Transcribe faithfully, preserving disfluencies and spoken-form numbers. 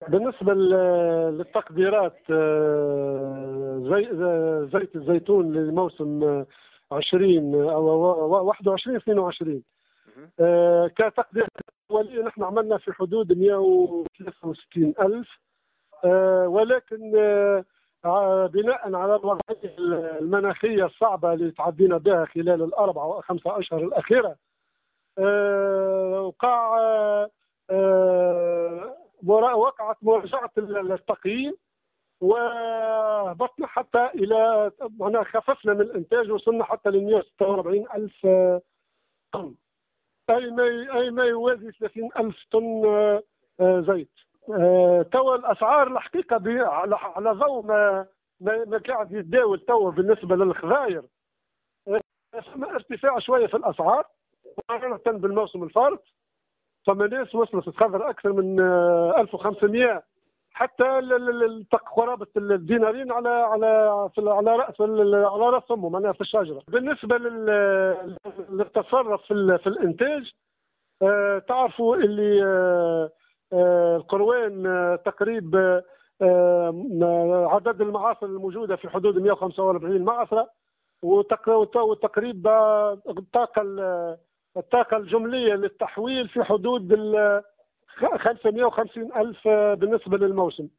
بالنسبة لل- للتقديرات، آه، زي آه، زيت الزيتون لموسم آه، عشرين أو واحد وعشرين اثنين وعشرين، مهم. آه، كتقدير أولي نحن عملنا في حدود مئة وثلاثة وستين ألف، آه، ولكن آه، ع- بناء على الوضعية المناخية الصعبة اللي تعدينا بها خلال الأربع أو خمسة أشهر الأخيرة، آه، وقع آه، آه، ورا- وقعت مراجعة التقييم، وهبطنا حتى إلى معناها خففنا من الإنتاج، وصلنا حتى ل مئة وستة وأربعين ألف آه، طن، أي ما أي ما يوازي ثلاثين ألف طن آه، آه، زيت. آه، توا الأسعار الحقيقة ب- على على ضوء ما ما ما قاعد يتداول توا بالنسبة للخضاير، آه، ثم ارتفاع شوية في الأسعار مقارنة بالموسم الفارط. فما ناس وصلت تخضر اكثر من آه، ألف وخمسمئة، حتى ال- ال- ال- قرابه الدينارين على على في ال- على راس ال- على راس امه معناها في الشجره. بالنسبه لل- للتصرف في ال- في الانتاج، آه، تعرفوا اللي آه، آه، القروان آه، تقريب آه، آه، عدد المعاصر الموجوده في حدود مئة وخمسة وأربعين معصره، وتق- وت- وتقريب آه، الطاقه ال- الطاقه الجمليه للتحويل في حدود ال خمسمئة وخمسين ألف بالنسبة للموسم.